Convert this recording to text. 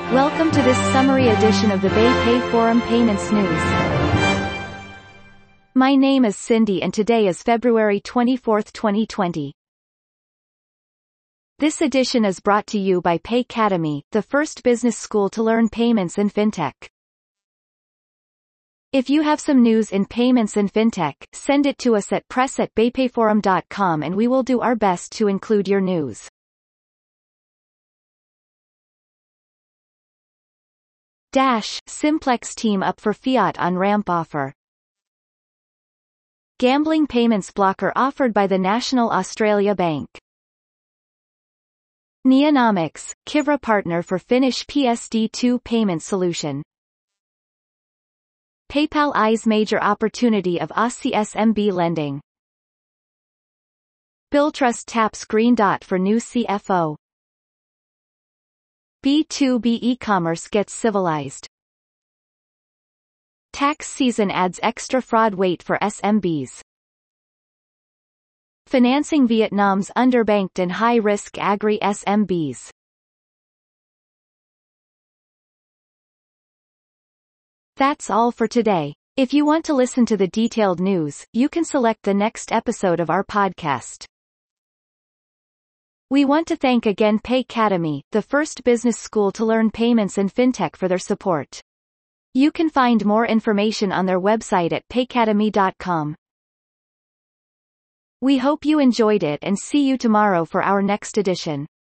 Welcome to this summary edition of the BayPay Forum Payments News. My name is Cindy and today is February 24, 2020. This edition is brought to you by Paycademy, the first business school to learn payments and fintech. If you have some news in payments and fintech, send it to us at press@baypayforum.com and we will do our best to include your news. Simplex team up for fiat on-ramp offer. Gambling payments blocker offered by the National Australia Bank. Neonomics, Kivra partner for Finnish PSD2 payment solution. PayPal eyes major opportunity of Aussie SMB lending. Billtrust taps green dot for new CFO. B2B e-commerce gets civilized. Tax season adds extra fraud weight for SMBs. Financing Vietnam's underbanked and high-risk agri-SMBs. That's all for today. If you want to listen to the detailed news, you can select the next episode of our podcast. We want to thank again Paycademy, the first business school to learn payments and fintech, for their support. You can find more information on their website at paycademy.com. We hope you enjoyed it and see you tomorrow for our next edition.